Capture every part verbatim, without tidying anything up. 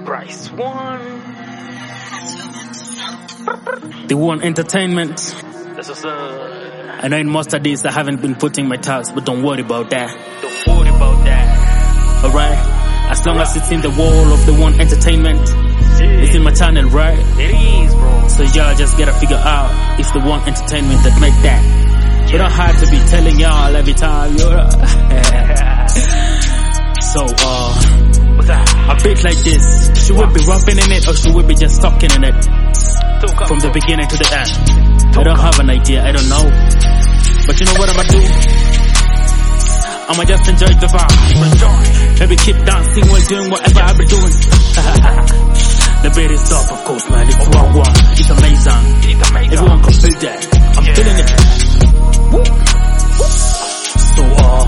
Bryce One. The One Entertainment. This is uh I know in most of these I haven't been putting my tags, but don't worry about that. Don't worry about that. Alright? As long as it's in the wall of the One Entertainment, it's in my channel, right? It is, bro. So y'all just gotta figure out it's the One Entertainment that make that. You don't have to be telling y'all every time, you know. So, uh, What's that? a beat like this, should we be rapping in it or should we be just talking in it? From the beginning to the end. I don't have an idea, I don't know. But you know what I'ma do? I'ma just enjoy the vibe. Maybe keep dancing while doing whatever I be doing. The beat is up, of course, man. It's one one. It's amazing. Everyone can feel that. I'm feeling it. So, uh,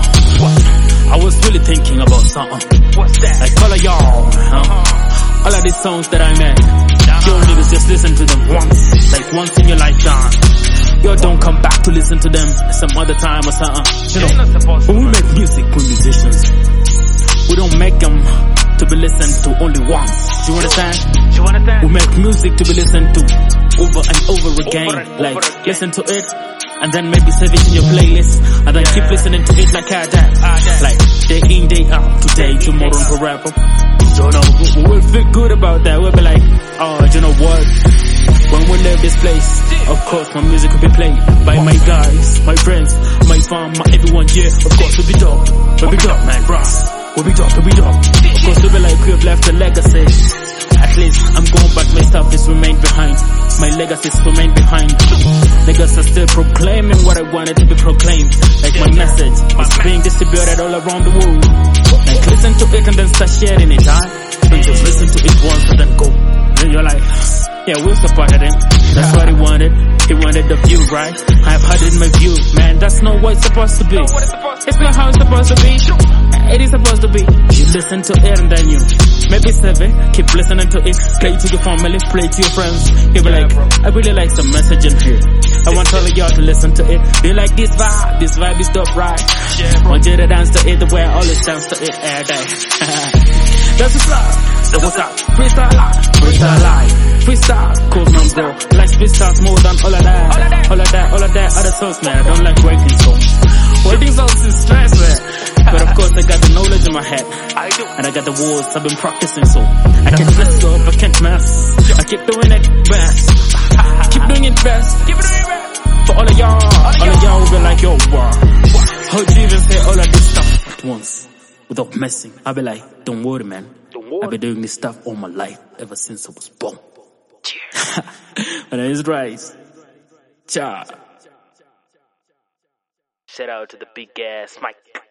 I was really thinking about something. What's that? Like all of y'all, huh? All of these songs that I made, yo niggas just listen to them once, like once in your lifetime. Yo, don't come back to listen to them some other time or something. You know, when we make music with musicians, we don't make them to be listened to only once. Do you understand? You understand? We make music to be listened to over and over again. Over and like, over again. listen to it, and then maybe save it in your playlist, and then Yeah. keep listening to it like I that. Ah, that. Like, day in, day out, today, tomorrow, forever. Don't know, we- we'll feel good about that. We'll be like, oh, you know what? When we leave this place, of course my music will be played by my guys, my friends, my fam, my everyone, yeah. Of course we'll be dope, we'll be dope, man, bro. We'll be dope, we'll be dope. Of course we'll be like we've left a legacy. At least I'm going back, my stuff is remained behind. My legacies remain behind. Niggas are still proclaiming what I wanted to be proclaimed. Like my message is being distributed all around the world. Like listen to it and then start sharing it, huh? Don't just listen to it once and then go. Then you're like, yeah, we'll supported him. That's what he wanted. He wanted the view, right? I've had it in my view. Man, that's not what it's supposed to be. It's not how it's supposed to be. It is supposed to be. You listen to it and then you maybe save it. Keep listening to it. Play it to your family, play it to your friends. You'll be like, I really like some message in here. I want all of y'all to listen to it. Do you like this vibe? This vibe is dope, right? Want you to dance to it the way I always dance to it every day. That's what's up. That's what's up. Freestyle live. Freestyle live. Freestyle. Cool, man, bro. Like freestyle more than all of that. All of that, all of that. Other songs, man. I don't like writing songs. Writing songs is stress, man. But of course, I got the knowledge in my head. I do. And I got the words I've been practicing, so I can't mess up, I can't mess. I keep doing it best. Keep doing it best. Keep it doing it. For all of y'all, all of y'all will be like, yo, wow. How'd you even say all of this stuff at once without messing? I'll be like, don't worry, man. Don't worry. I've been doing this stuff all my life, ever since I was born. My name is Bryce. Ciao. Shout out to the big ass mic.